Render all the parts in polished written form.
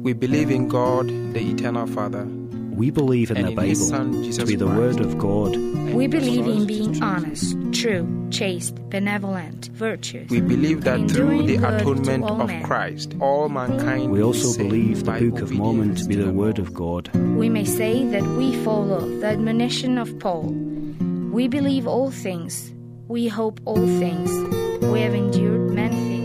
We believe in God, the eternal Father. We believe in the Bible Son, to be the Word of God. We believe in being honest, true, chaste, benevolent, virtuous. We believe that through the enduring good atonement to all of men. Christ, all mankind We is also saved believe the by Book of Mormon to be the obedience Word law. of God. We may say that we follow the admonition of Paul. We believe all things. We hope all things. We have endured many things.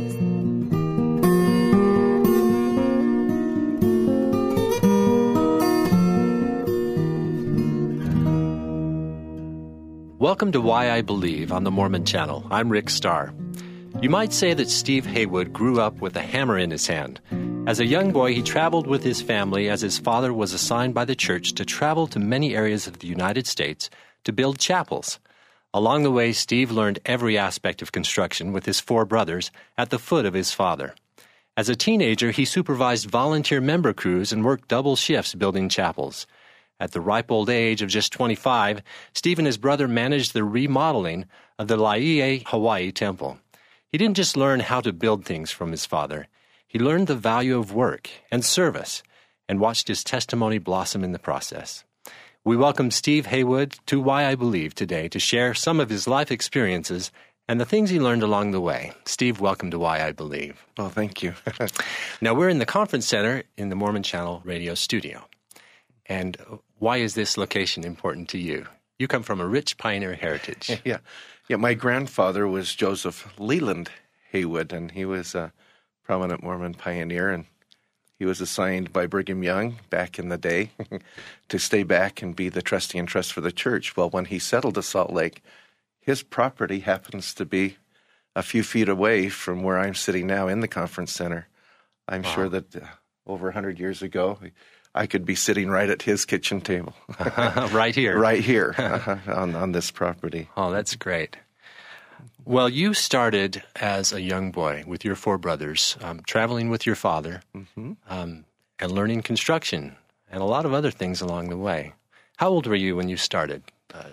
Welcome to Why I Believe on the Mormon Channel. I'm Rick Starr. You might say that Steve Haywood grew up with a hammer in his hand. As a young boy, he traveled with his family as his father was assigned by the church to travel to many areas of the United States to build chapels. Along the way, Steve learned every aspect of construction with his 4 brothers at the foot of his father. As a teenager, he supervised volunteer member crews and worked double shifts building chapels. At the ripe old age of just 25, Steve and his brother managed the remodeling of the Laie, Hawaii temple. He didn't just learn how to build things from his father. He learned the value of work and service and watched his testimony blossom in the process. We welcome Steve Haywood to Why I Believe today to share some of his life experiences and the things he learned along the way. Steve, welcome to Why I Believe. Well, thank you. Now, we're in the conference center in the Mormon Channel radio studio. And why is this location important to you? You come from a rich pioneer heritage. Yeah. My grandfather was Joseph Leland Haywood, and he was a prominent Mormon pioneer, and he was assigned by Brigham Young back in the day to stay back and be the trustee and trust for the church. Well, when he settled to Salt Lake, his property happens to be a few feet away from where I'm sitting now in the conference center. I'm sure that over 100 years ago, I could be sitting right at his kitchen table. Right here. Right here on this property. Oh, that's great. Well, you started as a young boy with your 4 brothers, traveling with your father, and learning construction and a lot of other things along the way. How old were you when you started?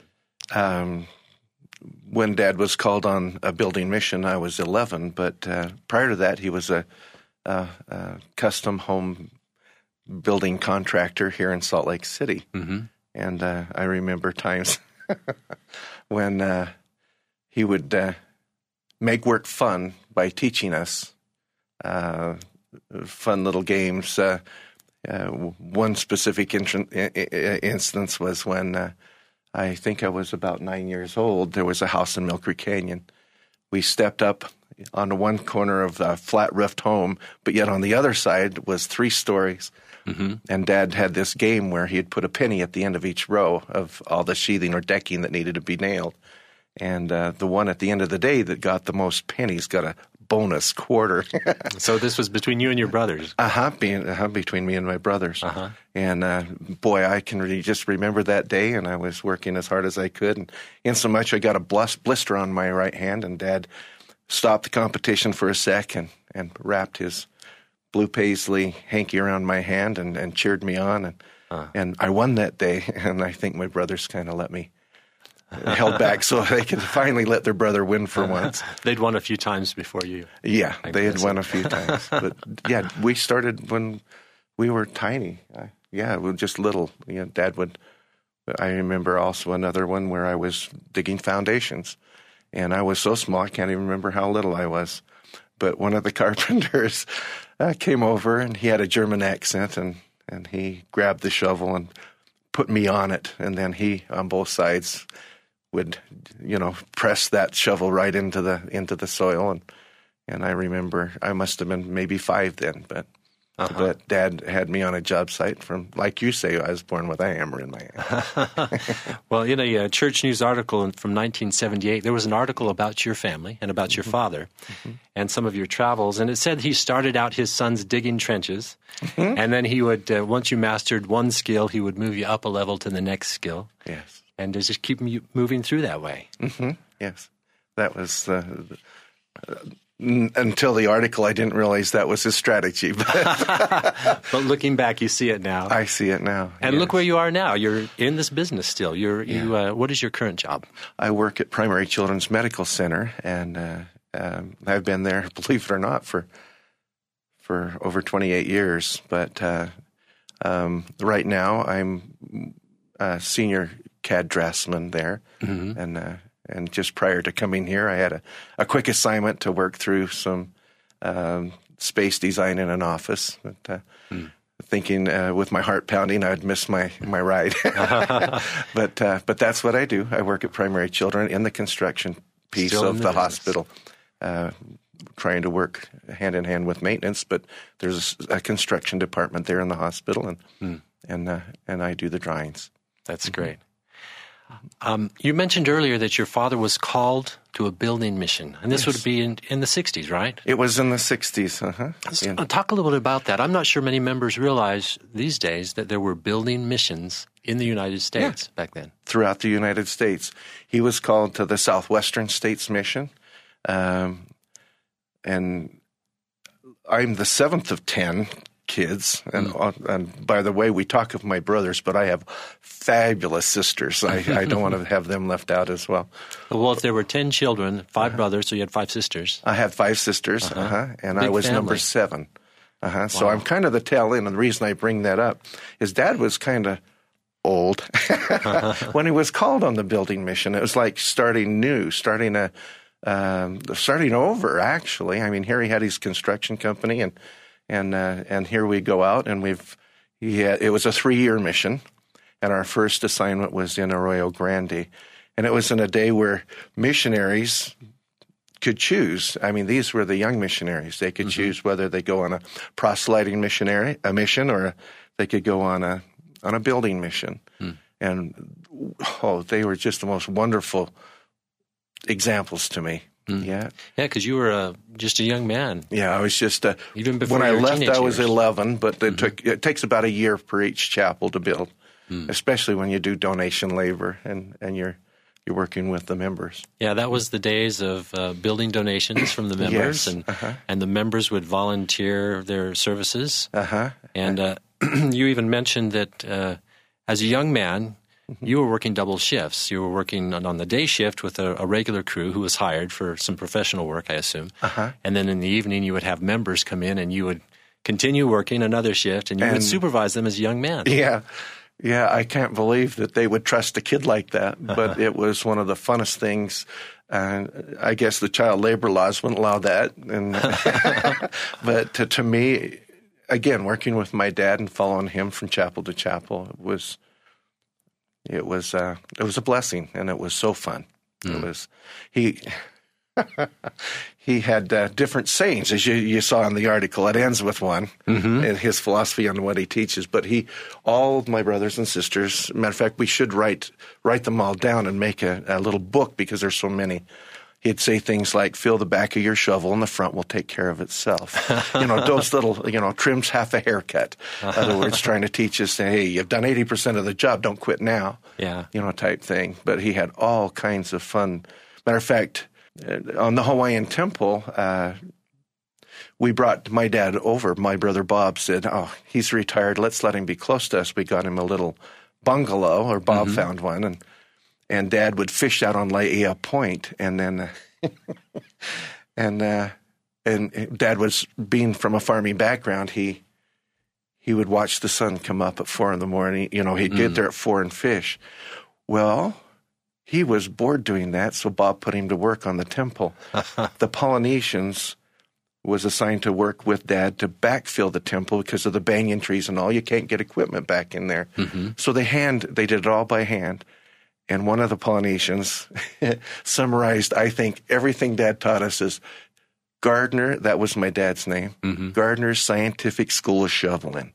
When Dad was called on a building mission, I was 11, but prior to that, he was a custom home building contractor here in Salt Lake City. Mm-hmm. And I remember times when he would make work fun by teaching us fun little games. One specific instance was when I think I was about 9 years old. There was a house in Mill Creek Canyon. We stepped up on the one corner of the flat-roofed home, but yet on the other side was 3 stories. Mm-hmm. And Dad had this game where he'd put a penny at the end of each row of all the sheathing or decking that needed to be nailed. And the one at the end of the day that got the most pennies got a bonus quarter. So this was between you and your brothers? Between me and my brothers. And boy, I can really just remember that day, and I was working as hard as I could. And insomuch I got a blister on my right hand, and Dad stopped the competition for a sec and wrapped his blue paisley hanky around my hand and cheered me on. And I won that day, and I think my brothers kind of let me held back so they could finally let their brother win for once. They'd won a few times before you. Yeah, they had won a few times. But yeah, we started when we were tiny. We were just little. Dad would. I remember also another one where I was digging foundations, and I was so small I can't even remember how little I was. But one of the carpenters came over, and he had a German accent, and he grabbed the shovel and put me on it, and then he on both sides would, press that shovel right into the soil, and I remember I must have been maybe 5 then, but Dad had me on a job site from, like you say, I was born with a hammer in my hand. Well, in a Church News article from 1978, there was an article about your family and about your father and some of your travels, and it said he started out his sons digging trenches, and then he would, once you mastered one skill, he would move you up a level to the next skill. Yes. And just keep moving through that way. Mm-hmm. Yes. That was until the article, I didn't realize that was his strategy. But looking back, you see it now. I see it now. And look where you are now. You're in this business still. What is your current job? I work at Primary Children's Medical Center, and I've been there, believe it or not, for for over 28 years. But right now, I'm a senior CAD draftsman there, and just prior to coming here, I had a quick assignment to work through some space design in an office. But, thinking with my heart pounding, I'd miss my ride. But that's what I do. I work at Primary Children in the construction piece Still of in the business. hospital, trying to work hand in hand with maintenance. But there's a construction department there in the hospital, and I do the drawings. That's great. You mentioned earlier that your father was called to a building mission, and this would be in the 60s, right? It was in the 60s. Talk a little bit about that. I'm not sure many members realize these days that there were building missions in the United States back then. Throughout the United States. He was called to the Southwestern States Mission, and I'm the seventh of 10 kids. And by the way, we talk of my brothers, but I have fabulous sisters. I don't want to have them left out as well. Well, if there were 10 children, 5 brothers, so you had 5 sisters. I have 5 sisters, and Big I was family. number 7. So I'm kind of the tail end, and the reason I bring that up is Dad was kind of old when he was called on the building mission. It was like starting new, starting over. Actually, I mean, here he had his construction company, and here we go out, and it was a 3-year mission, and our first assignment was in Arroyo Grande, and it was in a day where missionaries could choose. I mean, these were the young missionaries. They could choose whether they go on a proselyting mission, or they could go on a building mission. And they were just the most wonderful examples to me. Yeah, because you were just a young man. Yeah, I was just Even before when I your left, teenage I was years. 11. But it takes about a year per each chapel to build, especially when you do donation labor and you're working with the members. Yeah, that was the days of building donations from the members, Yes, and the members would volunteer their services. And you even mentioned that as a young man, you were working double shifts. You were working on the day shift with a regular crew who was hired for some professional work, I assume. And then in the evening, you would have members come in, and you would continue working another shift, and you would supervise them as a young man. Yeah, I can't believe that they would trust a kid like that, but it was one of the funnest things. I guess the child labor laws wouldn't allow that. And but to me, again, working with my dad and following him from chapel to chapel, it was a blessing, and it was so fun. It was he had different sayings, as you saw in the article. It ends with one, and his philosophy on what he teaches. But all of my brothers and sisters, matter of fact, we should write them all down and make a little book because there's so many. He'd say things like, fill the back of your shovel and the front will take care of itself. Those little, trims half a haircut. In other words, trying to teach us, hey, you've done 80% of the job, don't quit now. Yeah. Type thing. But he had all kinds of fun. Matter of fact, on the Hawaiian Temple, we brought my dad over. My brother Bob said, he's retired, let's let him be close to us. We got him a little bungalow, or Bob found one, and Dad would fish out on Laia Point, and then and Dad was, being from a farming background, he would watch the sun come up at 4 a.m. He'd get there at 4 and fish. Well, he was bored doing that, so Bob put him to work on the temple. The Polynesians was assigned to work with Dad to backfill the temple because of the banyan trees and all. You can't get equipment back in there. So they did it all by hand. And one of the Polynesians summarized, I think, everything Dad taught us as Gardner, that was my dad's name, Gardner's Scientific School of Shoveling.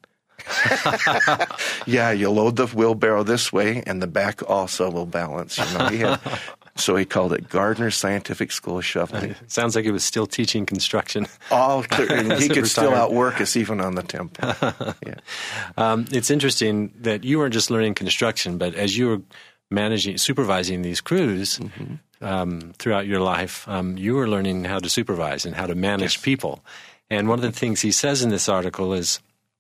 Yeah, you load the wheelbarrow this way, and the back also will balance. So he called it Gardner's Scientific School of Shoveling. Sounds like he was still teaching construction. All clear. And he could still retired. outwork us even on the temple. Yeah. It's interesting that you weren't just learning construction, but as you were supervising these crews throughout your life, you were learning how to supervise and how to manage people. And one of the things he says in this article is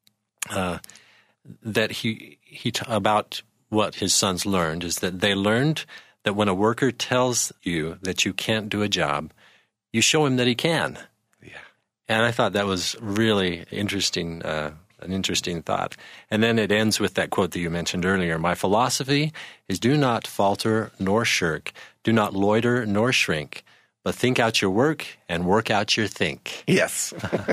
that he about what his sons learned is that they learned that when a worker tells you that you can't do a job, you show him that he can. And I thought that was really interesting, an interesting thought. And then it ends with that quote that you mentioned earlier. My philosophy is do not falter nor shirk, do not loiter nor shrink, but think out your work and work out your think. Yes.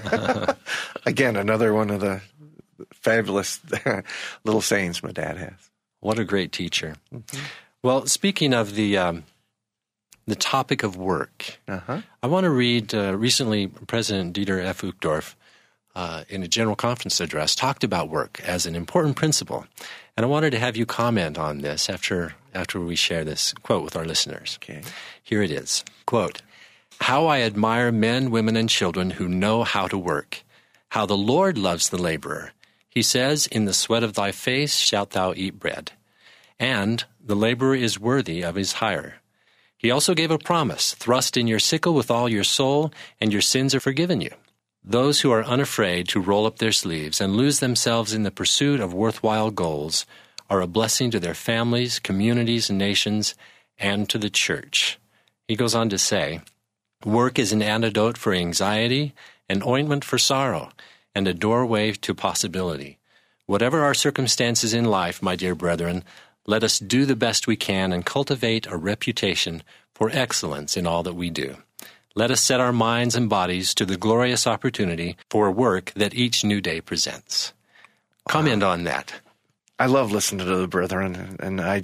Again, another one of the fabulous little sayings my dad has. What a great teacher. Mm-hmm. Well, speaking of the topic of work, I want to read, recently President Dieter F. Uchtdorf, in a general conference address, talked about work as an important principle. And I wanted to have you comment on this after we share this quote with our listeners. Okay. Here it is. Quote, how I admire men, women, and children who know how to work, how the Lord loves the laborer. He says, in the sweat of thy face shalt thou eat bread. And the laborer is worthy of his hire. He also gave a promise, thrust in your sickle with all your soul, and your sins are forgiven you. Those who are unafraid to roll up their sleeves and lose themselves in the pursuit of worthwhile goals are a blessing to their families, communities, nations, and to the church. He goes on to say, work is an antidote for anxiety, an ointment for sorrow, and a doorway to possibility. Whatever our circumstances in life, my dear brethren, let us do the best we can and cultivate a reputation for excellence in all that we do. Let us set our minds and bodies to the glorious opportunity for work that each new day presents. Comment on that. I love listening to the brethren, and I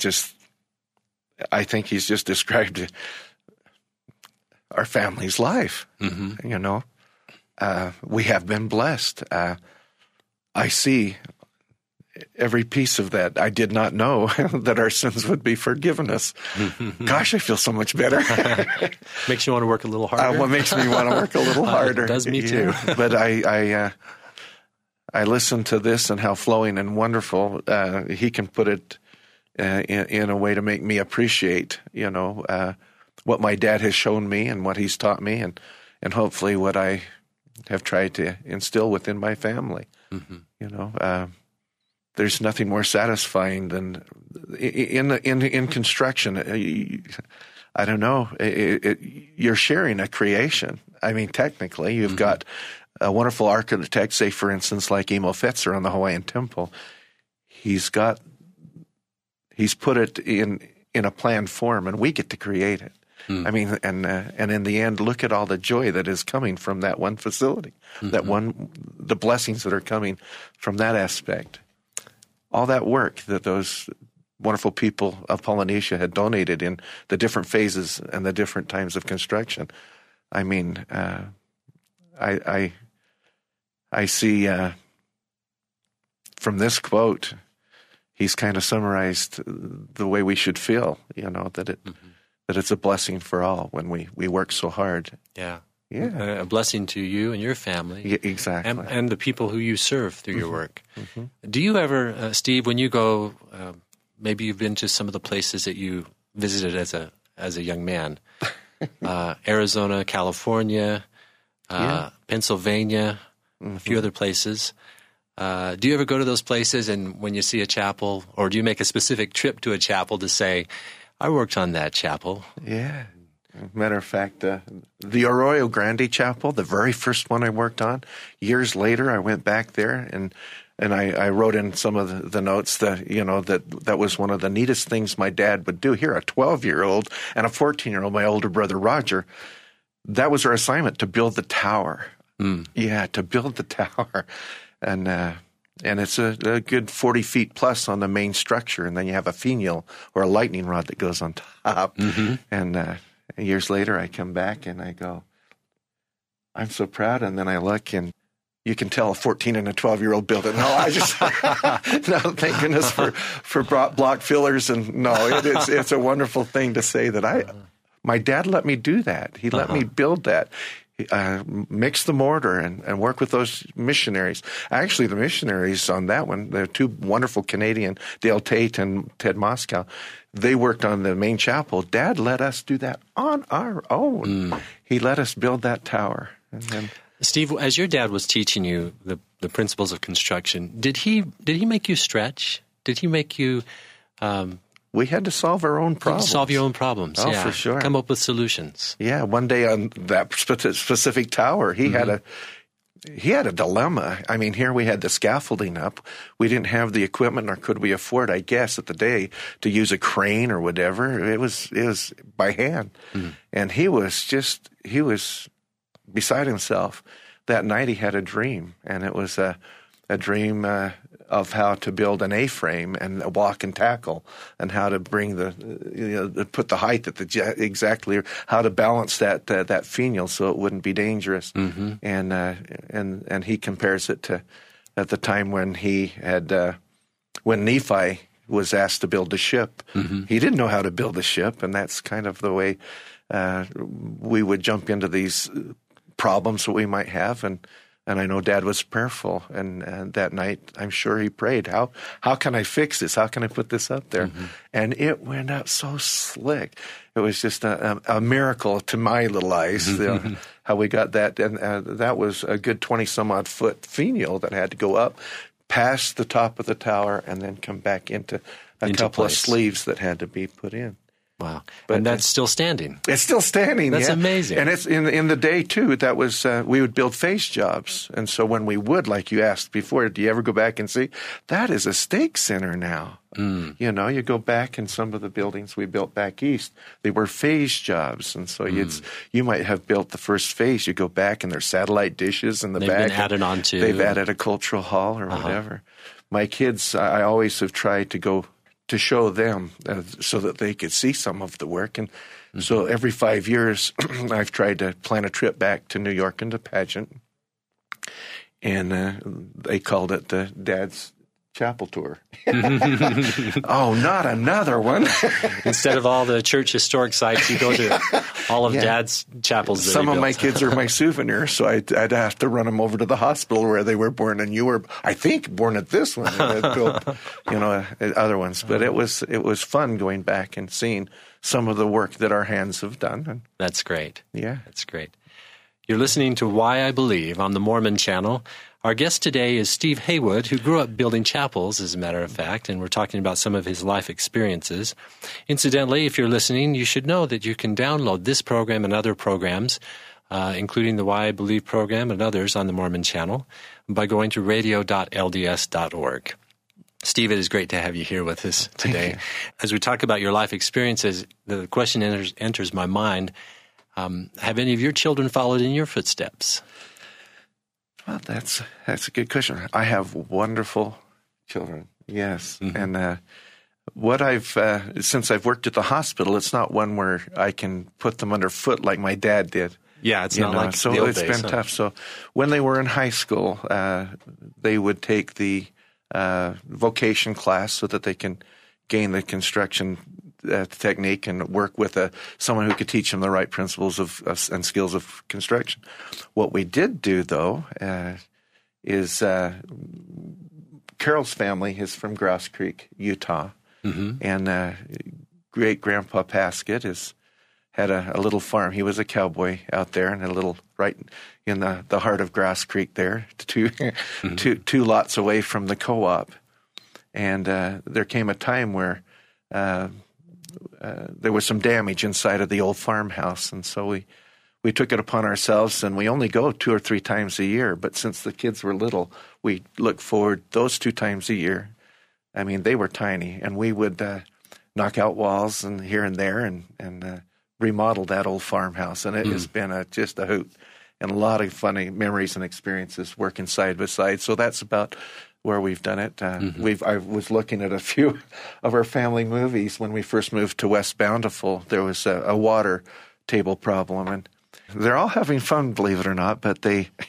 think he's just described our family's life. Mm-hmm. You know, we have been blessed. I see every piece of that. I did not know that our sins would be forgiven us. Gosh, I feel so much better. Makes you want to work a little harder? What makes me want to work a little harder. It does me too. But I listen to this and how flowing and wonderful he can put it in a way to make me appreciate, what my dad has shown me and what he's taught me, and hopefully what I have tried to instill within my family. Mm-hmm. There's nothing more satisfying than in construction. I don't know. You're sharing a creation. I mean, technically, you've got a wonderful architect, say, for instance, like Emo Fetzer on the Hawaiian Temple. He's put it in a planned form, and we get to create it. I mean, and in the end, look at all the joy that is coming from that one facility, the blessings that are coming from that aspect. All that work that those wonderful people of Polynesia had donated in the different phases and the different times of construction. I mean, I see from this quote, he's kind of summarized the way we should feel, that it's a blessing for all when we work so hard. Yeah. A blessing to you and your family. Yeah, exactly. And the people who you serve through your work. Do you ever, Steve, when you go, maybe you've been to some of the places that you visited as a young man, Arizona, California, Pennsylvania, a few other places. Do you ever go to those places and when you see a chapel, or do you make a specific trip to a chapel to say, I worked on that chapel? Yeah. Matter of fact, the Arroyo Grande Chapel, the very first one I worked on, years later I went back there and I wrote in some of the notes that, that was one of the neatest things my dad would do. Here, a 12-year-old and a 14-year-old, my older brother Roger, that was our assignment, to build the tower. Yeah, to build the tower. And it's a good 40 feet plus on the main structure, and then you have a finial or a lightning rod that goes on top. And years later, I come back and I go, I'm so proud. And then I look and you can tell a 14 and a 12-year-old built it. No, I just, no, thank goodness for block fillers. And no, it's a wonderful thing to say that my dad let me do that. He let me build that. Mix the mortar and work with those missionaries. Actually, the missionaries on that one, they're two wonderful Canadian, Dale Tate and Ted Moscow. They worked on the main chapel. Dad let us do that on our own. He let us build that tower. And then, Steve, as your dad was teaching you the principles of construction, did he make you stretch? Did he make you? We had to solve our own problems. Solve your own problems. Oh, for sure. Come up with solutions. Yeah. One day on that specific tower, he he had a dilemma. I mean, here we had the scaffolding up. We didn't have the equipment, nor could we afford, I guess, at the day to use a crane or whatever. It was by hand. And he was beside himself. That night he had a dream, and it was a dream of how to build an A-frame and a walk and tackle, and how to bring put the height at exactly, how to balance that finial so it wouldn't be dangerous. And he compares it to at the time when he had when Nephi was asked to build a ship. He didn't know how to build a ship, and that's kind of the way we would jump into these problems that we might have. And I know Dad was prayerful, and that night I'm sure he prayed, how can I fix this? How can I put this up there? And it went up so slick. It was just a miracle to my little eyes, how we got that. And that was a good 20-some-odd foot finial that had to go up past the top of the tower and then come back into couple place. Of sleeves that had to be put in. Wow. But and that's still standing. It's still standing. That's yeah. amazing. And it's in the day, too, that was we would build face jobs. And so when we would, like you asked before, do you ever go back and see? That is a stake center now. You know, you go back in some of the buildings we built back east, they were phase jobs. And so you might have built the first phase. You go back and there's satellite dishes in the back. They've been added on to. They've added a cultural hall or whatever. My kids, I always have tried to go to show them so that they could see some of the work. And so every 5 years, I've tried to plan a trip back to New York and to Pageant. And they called it the Dad's Chapel Tour. Oh, not another one. Instead of all the church historic sites, you go to all of Dad's chapels. That Some of built. my kids are my souvenirs, so I'd have to run them over to the hospital where they were born, and you were, I think, born at this one. And I built, other ones. But it was fun going back and seeing some of the work that our hands have done. And, that's great. Yeah. That's great. You're listening to Why I Believe on the Mormon Channel. Our guest today is Steve Haywood, who grew up building chapels, as a matter of fact, and we're talking about some of his life experiences. Incidentally, if you're listening, you should know that you can download this program and other programs, including the Why I Believe program and others on the Mormon Channel, by going to radio.lds.org. Steve, it is great to have you here with us today. As we talk about your life experiences, the question enters my mind, have any of your children followed in your footsteps? Well, that's a good question. I have wonderful children, yes. And what since I've worked at the hospital, it's not one where I can put them underfoot like my dad did. Yeah, it's not like so the old it's days, been tough. So when they were in high school, they would take the vocation class so that they can gain the construction technique and work with someone who could teach them the right principles and skills of construction. What we did do, though, is Carol's family is from Grouse Creek, Utah, and great-grandpa Paskett had a little farm. He was a cowboy out there, and right in the heart of Grouse Creek there, two lots away from the co-op. And there came a time where there was some damage inside of the old farmhouse, and so we took it upon ourselves, and we only go 2 or 3 times a year. But since the kids were little, we look forward those 2 times a year. I mean, they were tiny, and we would knock out walls and here and there and remodel that old farmhouse, and it has been just a hoot and a lot of funny memories and experiences working side by side. So that's about where we've done it. I was looking at a few of our family movies when we first moved to West Bountiful. There was a water table problem, and they're all having fun, believe it or not. But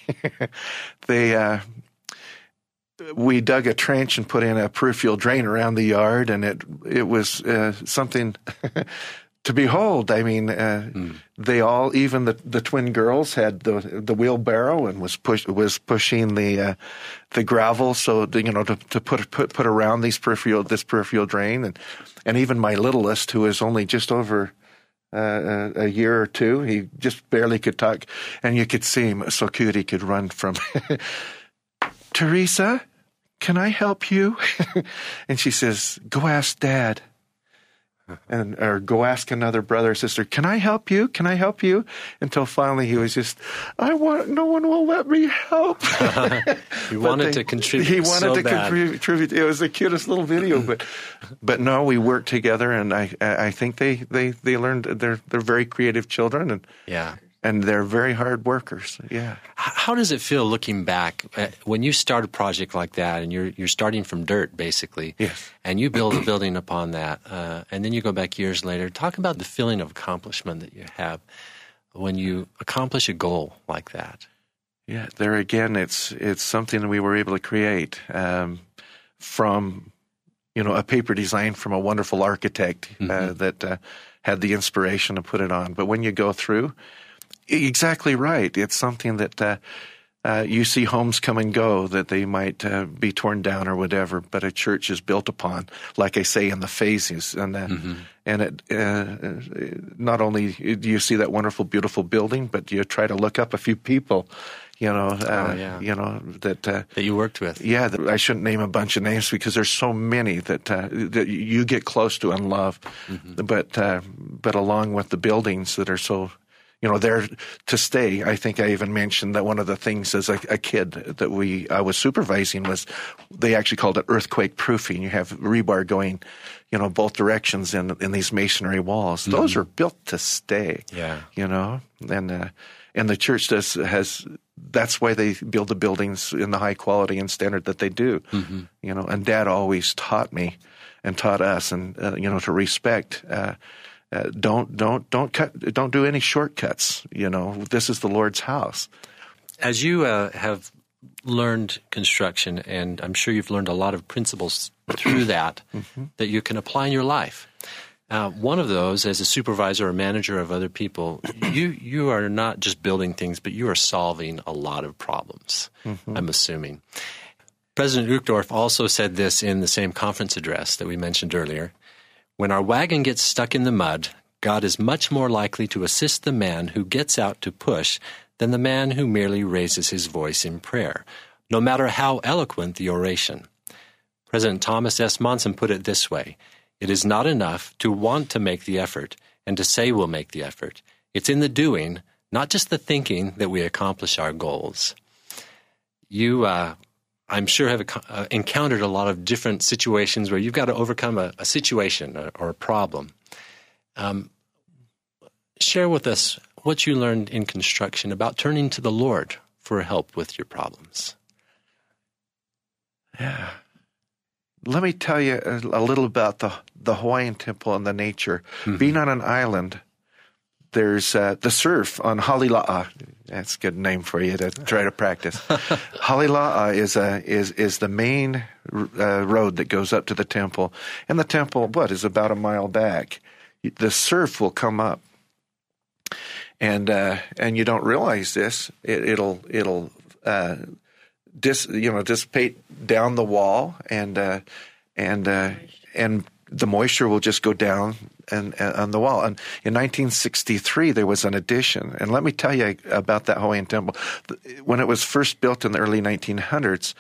we dug a trench and put in a peripheral drain around the yard, and it was something to behold. I mean, they all, even the twin girls, had the wheelbarrow and was pushing the gravel, so to put around this peripheral drain, and even my littlest, who is only just over a year or 2, he just barely could talk, and you could see him so cute he could run from Teresa, can I help you? And she says, go ask Dad. or go ask another brother or sister, can I help you? Can I help you? Until finally he was just, no one will let me help. He wanted to contribute. He wanted so to bad. contribute. It was the cutest little video, but no, we worked together, and I think they learned. They're very creative children, and they're very hard workers. Yeah. How does it feel looking back when you start a project like that, and you're starting from dirt, basically? Yes. And you build a building upon that, and then you go back years later. Talk about the feeling of accomplishment that you have when you accomplish a goal like that. Yeah. There again, it's something that we were able to create from a paper design from a wonderful architect that had the inspiration to put it on. But when you go through. Exactly right. It's something that you see homes come and go, that they might be torn down or whatever, but a church is built upon, like I say, in the phases. And it not only do you see that wonderful, beautiful building, but you try to look up a few people, that you worked with. Yeah, I shouldn't name a bunch of names because there's so many that you get close to and love. But along with the buildings that are so. There to stay. I think I even mentioned that one of the things as a kid that I was supervising was they actually called it earthquake proofing. You have rebar going, both directions in these masonry walls. Those are built to stay. Yeah. And the church that's why they build the buildings in the high quality and standard that they do. And Dad always taught me and taught us and to respect. Don't do any shortcuts. This is the Lord's house. As you have learned construction, and I'm sure you've learned a lot of principles through that that you can apply in your life. One of those, as a supervisor or manager of other people, you are not just building things, but you are solving a lot of problems. I'm assuming. President Uchtdorf also said this in the same conference address that we mentioned earlier. When our wagon gets stuck in the mud, God is much more likely to assist the man who gets out to push than the man who merely raises his voice in prayer, no matter how eloquent the oration. President Thomas S. Monson put it this way: it is not enough to want to make the effort and to say we'll make the effort. It's in the doing, not just the thinking, that we accomplish our goals. You, I'm sure, have encountered a lot of different situations where you've got to overcome a situation or a problem. Share with us what you learned in construction about turning to the Lord for help with your problems. Yeah. Let me tell you a little about the Hawaiian temple and the nature. Being on an island, there's the surf on Halila'a. That's a good name for you to try to practice. Halila'a is the main road that goes up to the temple, and the temple is about a mile back. The surf will come up, and you don't realize this. It'll dissipate down the wall, and the moisture will just go down and on the wall. And in 1963, there was an addition. And let me tell you about that Hawaiian temple. When it was first built in the early 1900s,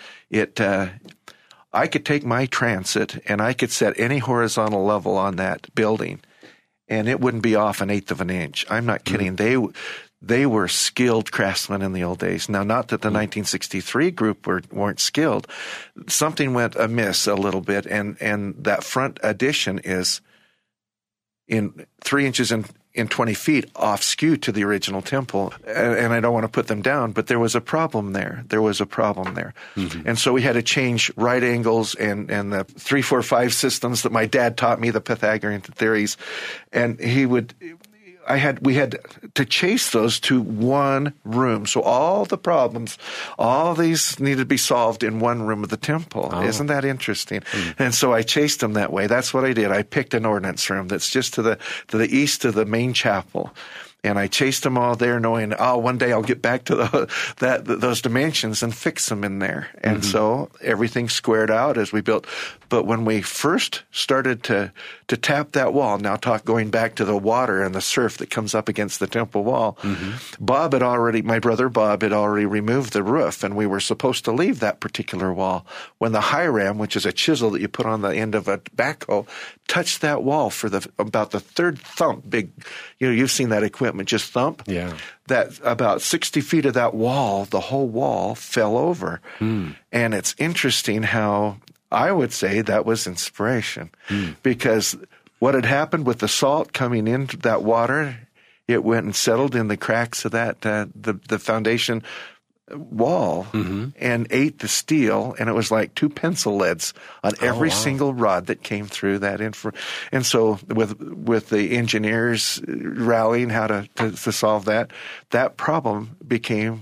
I could take my transit and I could set any horizontal level on that building, and it wouldn't be off an eighth of an inch. I'm not kidding. They were skilled craftsmen in the old days. Now, not that the 1963 group weren't skilled. Something went amiss a little bit, and that front addition is in 3 inches and 20 feet off skew to the original temple. And I don't want to put them down, but there was a problem there. And so we had to change right angles and the 3, 4, 5 systems that my dad taught me, the Pythagorean theories. And we had to chase those to one room. So all the problems, all these needed to be solved in one room of the temple. Oh. Isn't that interesting? And so I chased them that way. That's what I did. I picked an ordinance room that's just to the east of the main chapel. And I chased them all there, knowing, one day I'll get back to those dimensions and fix them in there. And so everything squared out as we built. But when we first started to tap that wall, now going back to the water and the surf that comes up against the temple wall, my brother Bob had already removed the roof, and we were supposed to leave that particular wall. When the Hiram, which is a chisel that you put on the end of a backhoe, touched that wall for about the third thump, big, you've seen that equipment just thump. Yeah. That about 60 feet of that wall, the whole wall fell over. And it's interesting how I would say that was inspiration, because what had happened with the salt coming into that water, it went and settled in the cracks of that the foundation wall and ate the steel, and it was like 2 pencil leads on every single rod that came through that. And so with the engineers rallying how to solve that problem became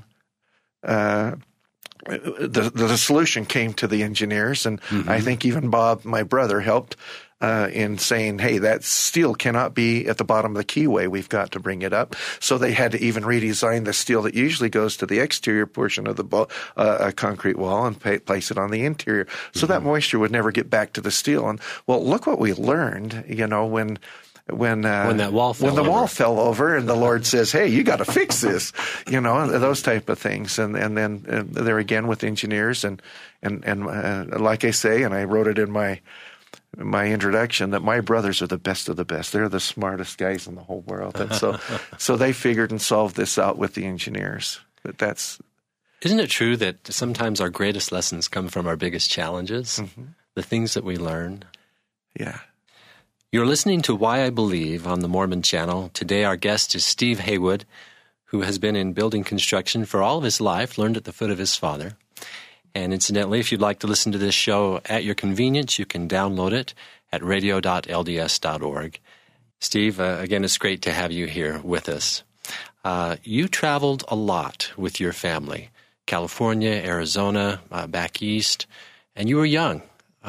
the solution came to the engineers, and I think even Bob, my brother, helped in saying, hey, that steel cannot be at the bottom of the keyway. We've got to bring it up. So they had to even redesign the steel that usually goes to the exterior portion of the concrete wall and place it on the interior. So that moisture would never get back to the steel. And well, look what we learned, when that wall fell over and the Lord says, hey, you got to fix this, those type of things. And then there again with engineers and like I say, and I wrote it in my introduction, that my brothers are the best of the best. They're the smartest guys in the whole world. And so they figured and solved this out with the engineers. But isn't it true that sometimes our greatest lessons come from our biggest challenges? The things that we learn? Yeah. You're listening to Why I Believe on the Mormon Channel. Today our guest is Steve Haywood, who has been in building construction for all of his life, learned at the foot of his father. And incidentally, if you'd like to listen to this show at your convenience, you can download it at radio.lds.org. Steve, again, it's great to have you here with us. You traveled a lot with your family, California, Arizona, back east, and you were young.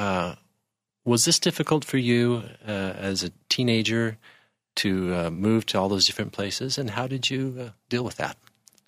Was this difficult for you as a teenager to move to all those different places, and how did you deal with that?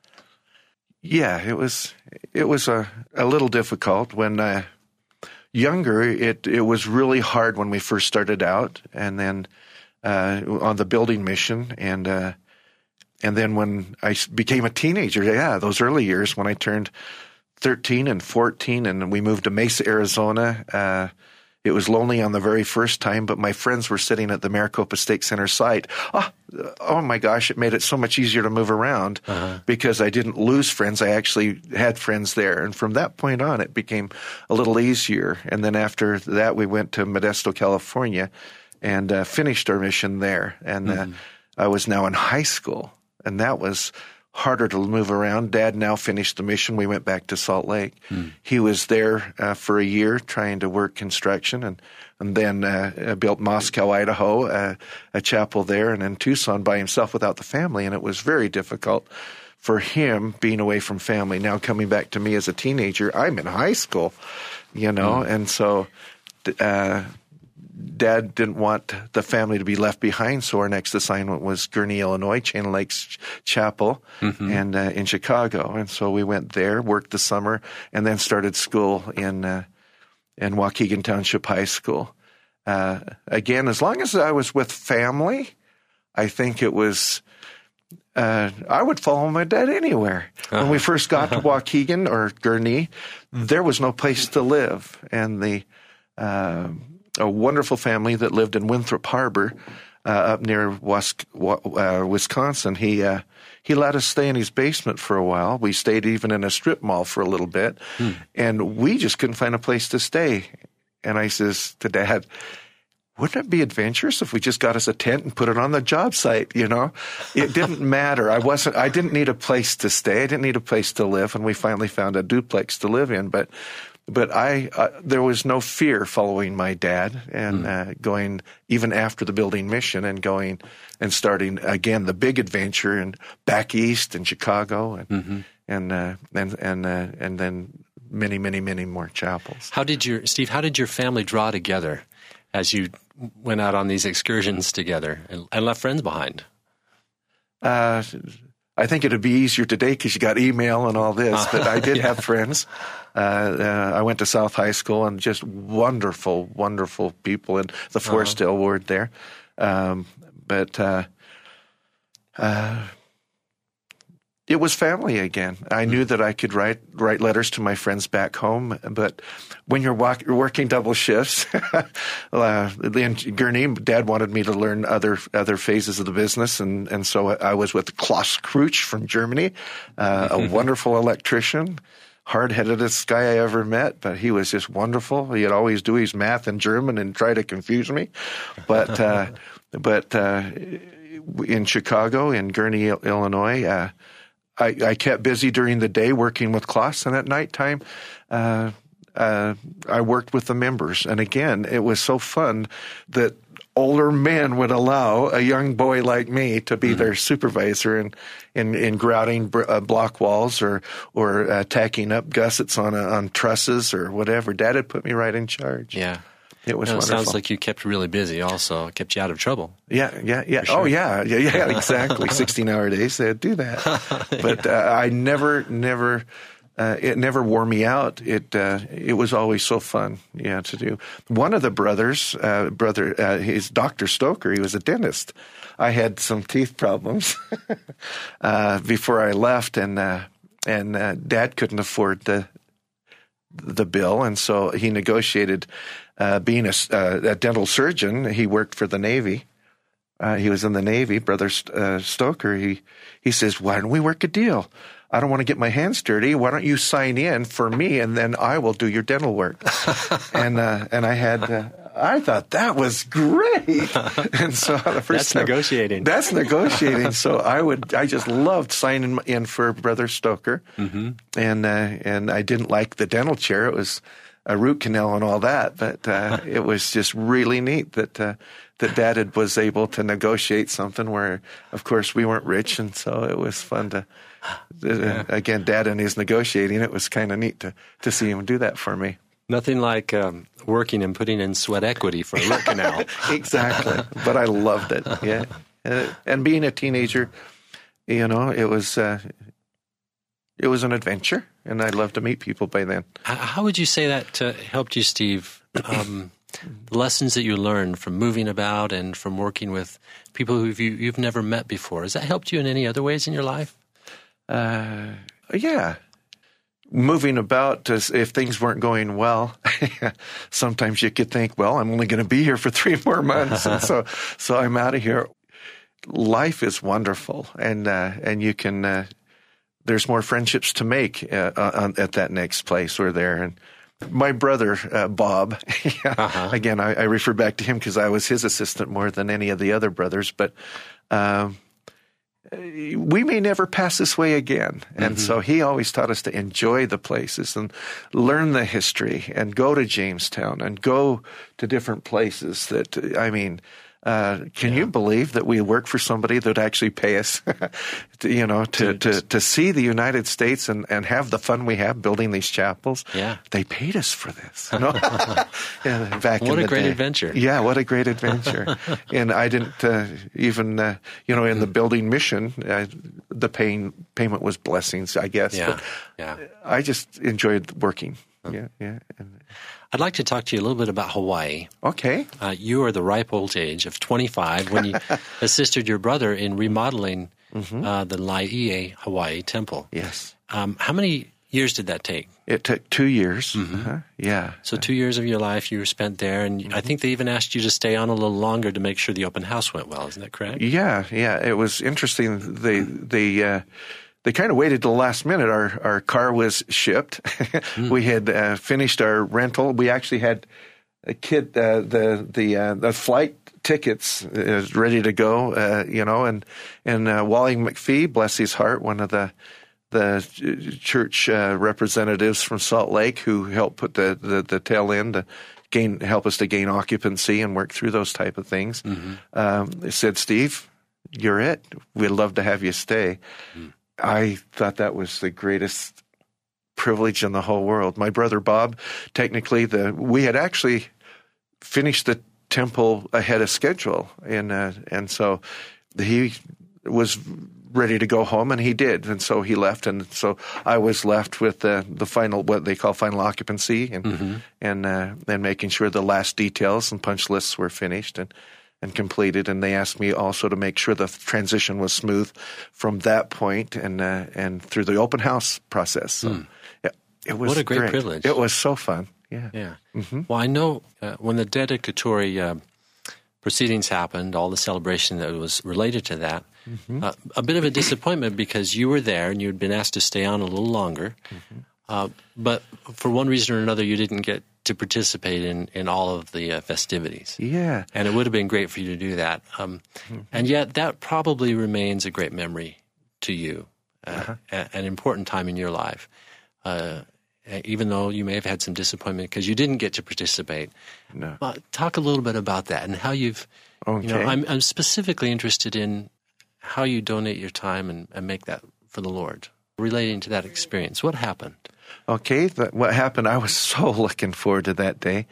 Yeah, it was a little difficult when younger. It was really hard when we first started out, and then on the building mission, and then when I became a teenager, those early years when I turned 13 and 14, and we moved to Mesa, Arizona. It was lonely on the very first time, but my friends were sitting at the Maricopa State Center site. Oh my gosh, it made it so much easier to move around because I didn't lose friends. I actually had friends there. And from that point on, it became a little easier. And then after that, we went to Modesto, California and finished our mission there. And I was now in high school, and that was harder to move around. Dad now finished the mission. We went back to Salt Lake. He was there for a year trying to work construction, and then built Moscow, Idaho, a chapel there, and in Tucson by himself without the family. And it was very difficult for him being away from family. Now coming back to me as a teenager, I'm in high school, and so Dad didn't want the family to be left behind, so our next assignment was Gurnee, Illinois, Chain Lakes Chapel, and in Chicago. And so we went there, worked the summer, and then started school in Waukegan Township High School. Again, as long as I was with family, I think it was I would follow my dad anywhere. When we first got to Waukegan or Gurnee, there was no place to live, and a wonderful family that lived in Winthrop Harbor, up near Wisconsin. He let us stay in his basement for a while. We stayed even in a strip mall for a little bit, and we just couldn't find a place to stay. And I says to Dad, wouldn't it be adventurous if we just got us a tent and put it on the job site? It didn't matter. I didn't need a place to stay. I didn't need a place to live, and we finally found a duplex to live in. But there was no fear following my dad and going even after the building mission and going and starting again the big adventure and back east in Chicago and then many more chapels. How did your family draw together as you went out on these excursions together and left friends behind? I think it'd be easier today because you got email and all this, but I did have friends. I went to South High School, and just wonderful, wonderful people in the Forestdale ward there. It was family again. I knew that I could write letters to my friends back home, but when you're working double shifts, in Gurney, Dad wanted me to learn other phases of the business, and so I was with Klaus Kreuch from Germany, a wonderful electrician, hard-headedest guy I ever met, but he was just wonderful. He'd always do his math in German and try to confuse me, but in Chicago, in Gurney, Illinois, I kept busy during the day working with Klaus, and at nighttime, I worked with the members. And again, it was so fun that older men would allow a young boy like me to be their supervisor in grouting block walls or tacking up gussets on trusses or whatever. Dad had put me right in charge. Yeah. It was wonderful. It sounds like you kept really busy also. It kept you out of trouble. Yeah. Sure. Oh, yeah, exactly. 16-hour days, they'd do that. But I never, it never wore me out. It was always so fun, to do. One of the brothers, he's Dr. Stoker, he was a dentist. I had some teeth problems before I left, and Dad couldn't afford the bill, and so he negotiated. Being a dental surgeon, he worked for the Navy. He was in the Navy. Brother Stoker, he says, "Why don't we work a deal? I don't want to get my hands dirty. Why don't you sign in for me, and then I will do your dental work?" and I thought that was great. And so the first time, negotiating. That's negotiating. So I just loved signing in for Brother Stoker, and I didn't like the dental chair. It was a root canal and all that, but it was just really neat that Dad was able to negotiate something where, of course, we weren't rich, and so it was fun to again, Dad and his negotiating. It was kind of neat to see him do that for me. Nothing like working and putting in sweat equity for a root canal. Exactly, but I loved it. Yeah, and being a teenager, it was an adventure. And I love to meet people by then. How would you say that helped you, Steve? The lessons that you learned from moving about and from working with people who you've never met before, has that helped you in any other ways in your life? Yeah. Moving about, if things weren't going well, sometimes you could think, well, I'm only going to be here for 3 more months, and so I'm out of here. Life is wonderful, and you can... there's more friendships to make at that next place or there. And my brother, Bob, again, I refer back to him because I was his assistant more than any of the other brothers, but we may never pass this way again. And so he always taught us to enjoy the places and learn the history and go to Jamestown and go to different places that, can you believe that we work for somebody that would actually pay us, to see the United States and have the fun we have building these chapels? Yeah, they paid us for this. Back what in a the great day. Adventure! Yeah, what a great adventure! And I didn't even, in the building mission, the payment was blessings, I guess. Yeah, but I just enjoyed working. Yeah. I'd like to talk to you a little bit about Hawaii. Okay. You are the ripe old age of 25 when you assisted your brother in remodeling the Laie Hawaii Temple. Yes. How many years did that take? It took 2 years. Yeah. So 2 years of your life you were spent there, and I think they even asked you to stay on a little longer to make sure the open house went well. Isn't that correct? Yeah. It was interesting. They kind of waited till the last minute. Our car was shipped. We had finished our rental. We actually had the flight tickets ready to go. And Wally McPhee, bless his heart, one of the church representatives from Salt Lake, who helped put the tail end to help us to gain occupancy and work through those type of things. They said, "Steve, you're it. We'd love to have you stay." I thought that was the greatest privilege in the whole world. My brother Bob, technically, we had actually finished the temple ahead of schedule, and so he was ready to go home, and he did. And so he left, and so I was left with the final, what they call final occupancy, and then making sure the last details and punch lists were finished and completed. And they asked me also to make sure the transition was smooth from that point and through the open house process. So it was what a great privilege. It was so fun. Yeah. Yeah. Well, I know when the dedicatory proceedings happened, all the celebration that was related to that, a bit of a disappointment because you were there and you had been asked to stay on a little longer. But for one reason or another, you didn't get to participate in all of the festivities. Yeah. And it would have been great for you to do that. And yet that probably remains a great memory to you, an important time in your life. Even though you may have had some disappointment because you didn't get to participate. No. Talk a little bit about that and how you've, Okay. I'm specifically interested in how you donate your time and make that for the Lord, relating to that experience. What happened? Okay, what happened, I was so looking forward to that day.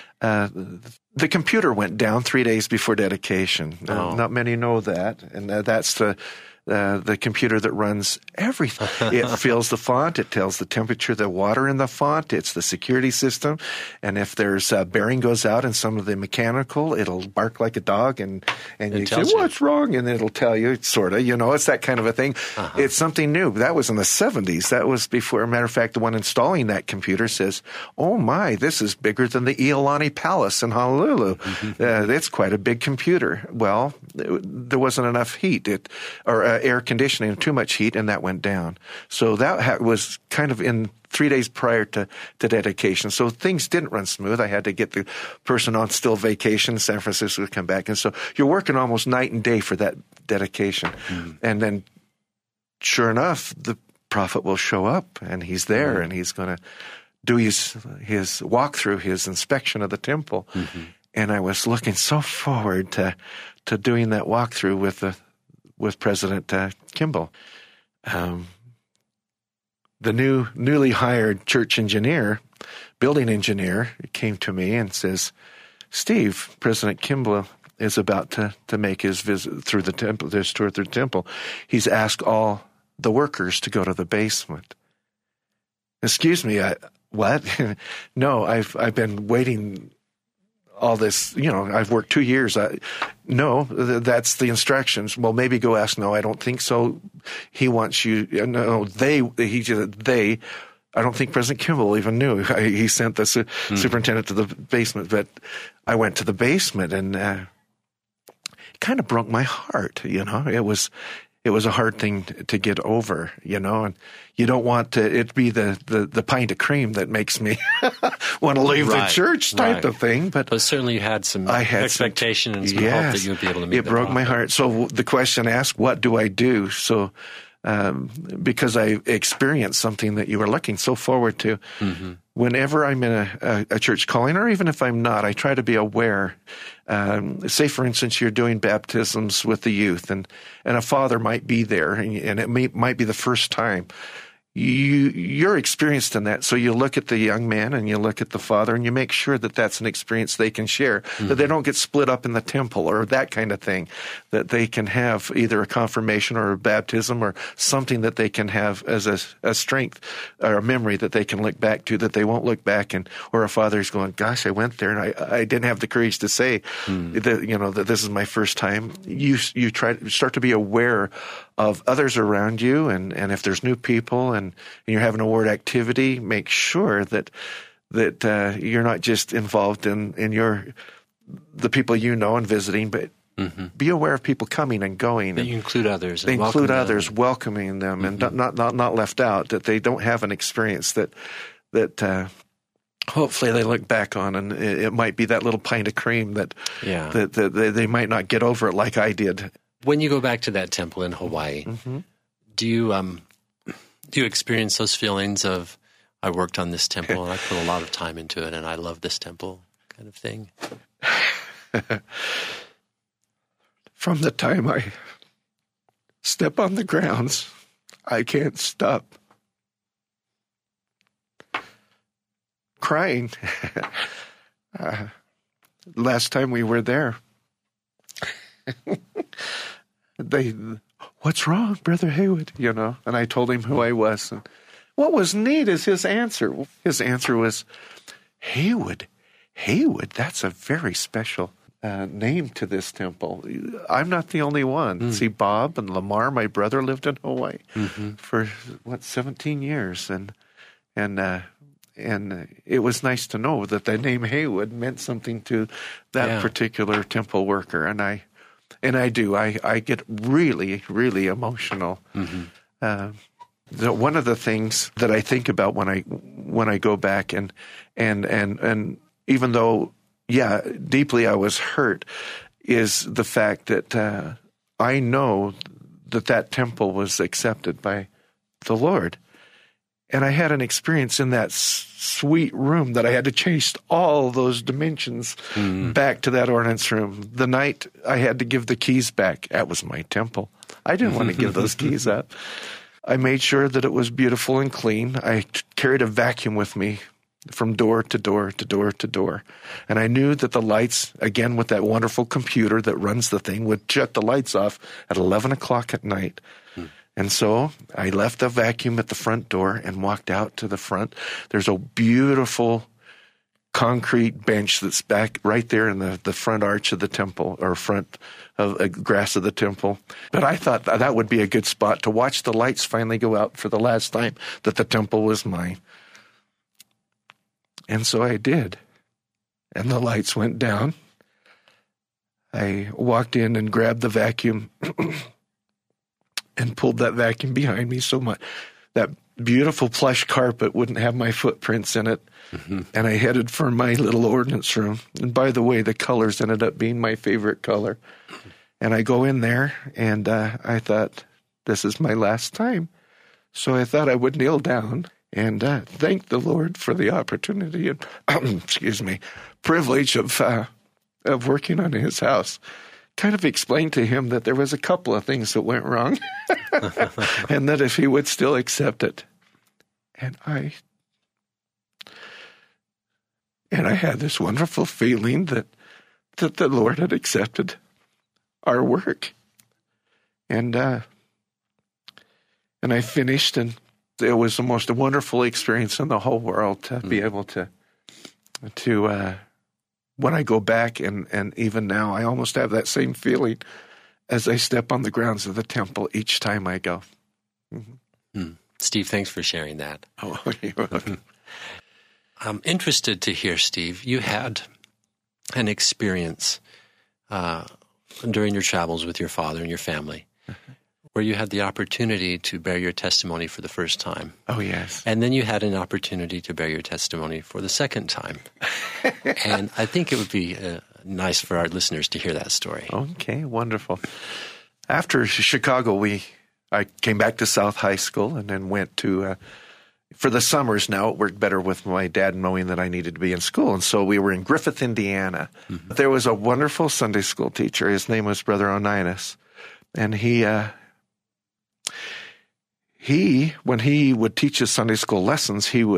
The computer went down 3 days before dedication. Not many know that, and that's the computer that runs everything. It fills the font. It tells the temperature of the water in the font. It's the security system. And if there's a bearing goes out in some of the mechanical, it'll bark like a dog and you say, what's wrong? And it'll tell you, sort of, it's that kind of a thing. It's something new. That was in the 70s. That was before, matter of fact, the one installing that computer says, oh my, this is bigger than the Iolani Palace in Honolulu. It's quite a big computer. Well, there wasn't enough heat or air conditioning, too much heat, and that went down. So that was kind of in 3 days prior to dedication. So things didn't run smooth. I had to get the person on still vacation. San Francisco to come back. And so you're working almost night and day for that dedication. And then sure enough, the prophet will show up, and he's there, and he's going to do his walkthrough, his inspection of the temple. And I was looking so forward to doing that walkthrough with President Kimball. The newly hired church engineer, building engineer, came to me and says, Steve, President Kimball is about to make his visit through the temple, this tour through the temple. He's asked all the workers to go to the basement. Excuse me, what? No, I've been waiting all this, I've worked 2 years. No, that's the instructions. Well, maybe go ask. No, I don't think so. He wants you. No, they. I don't think President Kimball even knew. He sent the superintendent to the basement. But I went to the basement, and it kind of broke my heart. It was a hard thing to get over, and you don't want it be the pint of cream that makes me want to leave the church type of thing. But certainly you had some expectation and some hope that you would be able to make it broke my heart. So the question asked, what do I do? So because I experienced something that you were looking so forward to. Whenever I'm in a church calling, or even if I'm not, I try to be aware. Say, for instance, you're doing baptisms with the youth, and a father might be there, and it might be the first time. You're experienced in that, so you look at the young man and you look at the father, and you make sure that that's an experience they can share, that they don't get split up in the temple or that kind of thing, that they can have either a confirmation or a baptism or something that they can have as a strength or a memory that they can look back to, that they won't look back or a father's going, gosh, I went there and I didn't have the courage to say that this is my first time. You start to be aware of others around you, and if there's new people and you're having a ward activity, make sure that you're not just involved in the people and visiting, but be aware of people coming and going. That you include others. They include others, welcoming them, and not left out. That they don't have an experience that hopefully they look back on, and it might be that little pint of cream that they might not get over it like I did. When you go back to that temple in Hawaii, do you experience those feelings of, I worked on this temple and I put a lot of time into it and I love this temple kind of thing? From the time I step on the grounds, I can't stop crying. Last time we were there, "What's wrong, Brother Haywood?" And I told him who I was. And what was neat is his answer. His answer was, Haywood, that's a very special name to this temple. I'm not the only one. See, Bob and Lamar, my brother, lived in Hawaii for 17 years, and it was nice to know that the name Haywood meant something to that particular temple worker. And I get really, really emotional. One of the things that I think about when I go back and even though, deeply I was hurt, is the fact that I know that temple was accepted by the Lord. And I had an experience in that sweet room that I had to chase all those dimensions back to that ordinance room. The night I had to give the keys back, that was my temple. I didn't want to give those keys up. I made sure that it was beautiful and clean. I carried a vacuum with me from door to door to door to door. And I knew that the lights, again with that wonderful computer that runs the thing, would shut the lights off at 11 o'clock at night. And so I left the vacuum at the front door and walked out to the front. There's a beautiful concrete bench that's back right there in the front arch of the temple, or front of grass of the temple. But I thought that would be a good spot to watch the lights finally go out for the last time that the temple was mine. And so I did. And the lights went down. I walked in and grabbed the vacuum and pulled that vacuum behind me so much that beautiful plush carpet wouldn't have my footprints in it. And I headed for my little ordinance room. And by the way, the colors ended up being my favorite color. And I go in there, and I thought, this is my last time. So I thought I would kneel down and thank the Lord for the opportunity and, privilege of working on his house. Kind of explained to him that there was a couple of things that went wrong and that if he would still accept it. And I had this wonderful feeling that the Lord had accepted our work. And I finished, and it was the most wonderful experience in the whole world to be able to when I go back, and even now, I almost have that same feeling as I step on the grounds of the temple each time I go. Steve, thanks for sharing that. Oh, you're welcome. I'm interested to hear, Steve, you had an experience during your travels with your father and your family where you had the opportunity to bear your testimony for the first time. Oh, yes. And then you had an opportunity to bear your testimony for the second time. And I think it would be nice for our listeners to hear that story. Okay, wonderful. After Chicago, I came back to South High School and then went to, for the summers now, it worked better with my dad knowing that I needed to be in school. And so we were in Griffith, Indiana. There was a wonderful Sunday school teacher. His name was Brother Onias. And he, when he would teach his Sunday school lessons, we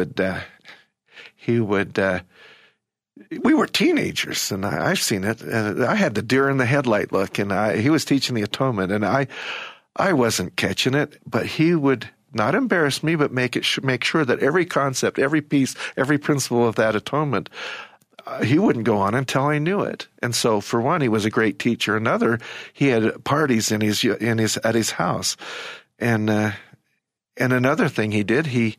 were teenagers, and I've seen it. I had the deer in the headlight look, and he was teaching the atonement, and I wasn't catching it, but he would not embarrass me, but make sure that every concept, every piece, every principle of that atonement, he wouldn't go on until I knew it. And so, for one, he was a great teacher. Another, he had parties at his house, and another thing he did, he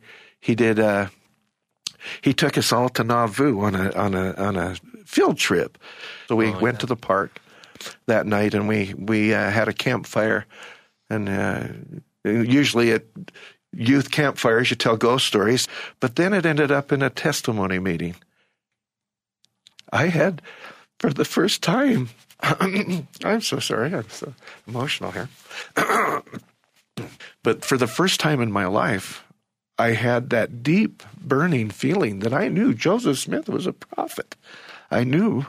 took us all to Nauvoo on a field trip. So we went to the park that night, and we had a campfire. And usually at youth campfires, you tell ghost stories. But then it ended up in a testimony meeting. I had, for the first time, I'm so sorry, I'm so emotional here. But for the first time in my life, I had that deep, burning feeling that I knew Joseph Smith was a prophet. I knew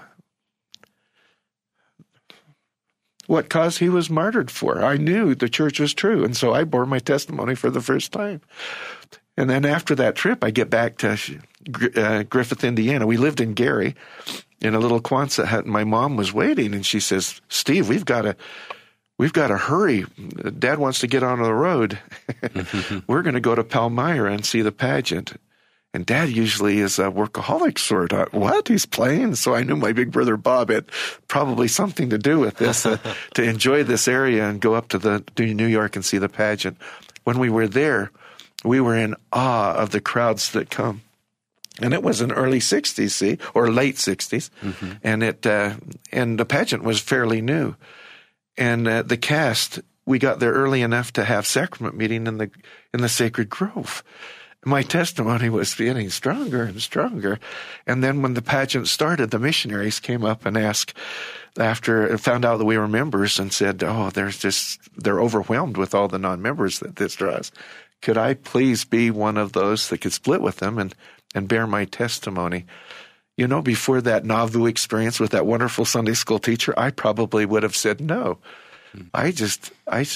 what cause he was martyred for. I knew the church was true, and so I bore my testimony for the first time. And then after that trip, I get back to Griffith, Indiana. We lived in Gary in a little Quonset hut, and my mom was waiting, and she says, "Steve, we've got we've got to hurry. Dad wants to get on the road. We're going to go to Palmyra and see the pageant. And Dad usually is a workaholic sort of. What? He's playing? So I knew my big brother Bob had probably something to do with this, to enjoy this area and go up to New York and see the pageant. When we were there, we were in awe of the crowds that come. And it was in early 60s, see, or late 60s. And and the pageant was fairly new. And the cast, we got there early enough to have sacrament meeting in the Sacred Grove. My testimony was getting stronger and stronger. And then when the pageant started, the missionaries came up and asked, found out that we were members, and said, they're overwhelmed with all the non-members that this draws. Could I please be one of those that could split with them and bear my testimony? You know, before that Nauvoo experience with that wonderful Sunday school teacher, I probably would have said no. I just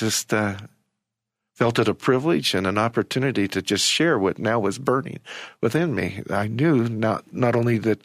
felt it a privilege and an opportunity to just share what now was burning within me. I knew not only that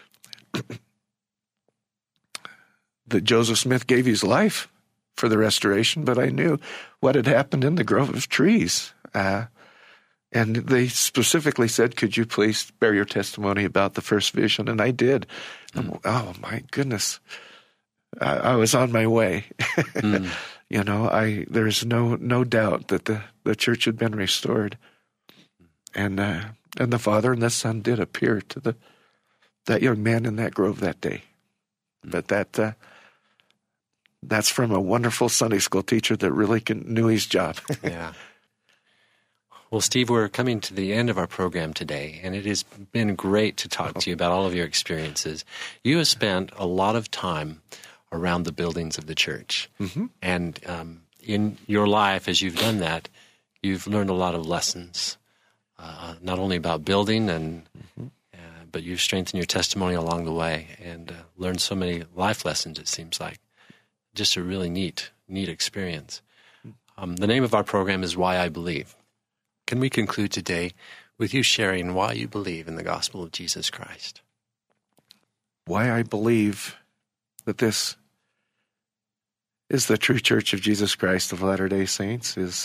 Joseph Smith gave his life for the restoration, but I knew what had happened in the Grove of Trees. And they specifically said, could you please bear your testimony about the first vision? And I did. Oh, my goodness. I was on my way. You know, there's no doubt that the church had been restored. And the Father and the Son did appear to that young man in that grove that day. But that's from a wonderful Sunday school teacher that really knew his job. Yeah. Well, Steve, we're coming to the end of our program today, and it has been great to talk to you about all of your experiences. You have spent a lot of time around the buildings of the church. And in your life, as you've done that, you've learned a lot of lessons, not only about building, but you've strengthened your testimony along the way and learned so many life lessons, it seems like. Just a really neat experience. The name of our program is Why I Believe. Can we conclude today with you sharing why you believe in the gospel of Jesus Christ? Why I believe that this is the true Church of Jesus Christ of Latter-day Saints is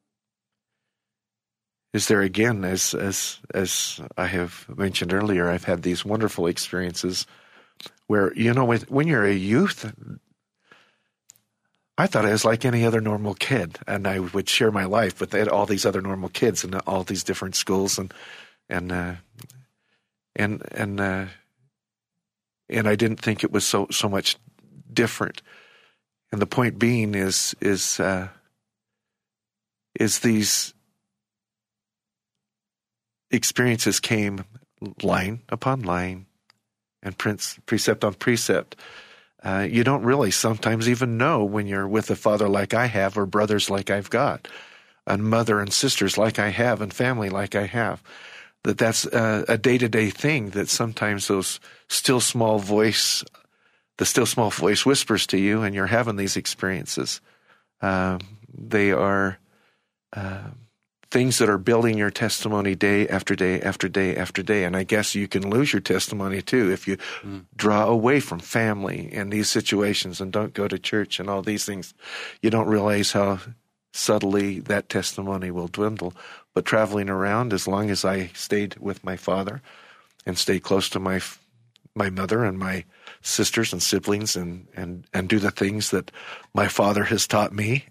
there again, as I have mentioned earlier, I've had these wonderful experiences where, you know, when you're a youth, I thought I was like any other normal kid, and I would share my life with all these other normal kids in all these different schools, and I didn't think it was so much different. And the point being is these experiences came line upon line and precept on precept. You don't really sometimes even know when you're with a father like I have, or brothers like I've got, and mother and sisters like I have, and family like I have, that's a day-to-day thing, that sometimes the still small voice whispers to you, and you're having these experiences. They are things that are building your testimony day after day after day after day. And I guess you can lose your testimony too if you draw away from family in these situations and don't go to church and all these things. You don't realize how subtly that testimony will dwindle. But traveling around, as long as I stayed with my father and stayed close to my mother and my sisters and siblings and do the things that my father has taught me,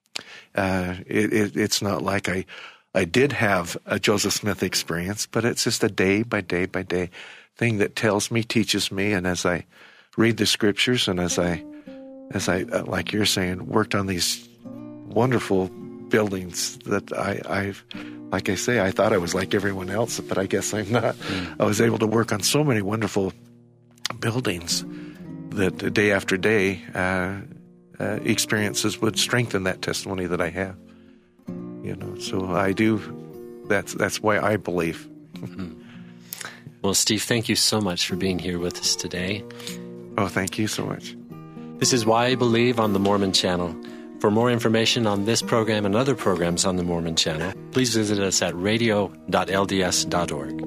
it's not like I did have a Joseph Smith experience, but it's just a day by day by day thing that teaches me, and as I read the scriptures, and as I like you're saying, worked on these wonderful buildings that I've, like I say, I thought I was like everyone else, but I guess I'm not. I was able to work on so many wonderful buildings that day after day, experiences would strengthen that testimony that I have. You know, so I do. That's why I believe. Well, Steve, thank you so much for being here with us today. Oh, thank you so much. This is Why I Believe on the Mormon Channel. For more information on this program and other programs on the Mormon Channel, please visit us at radio.lds.org.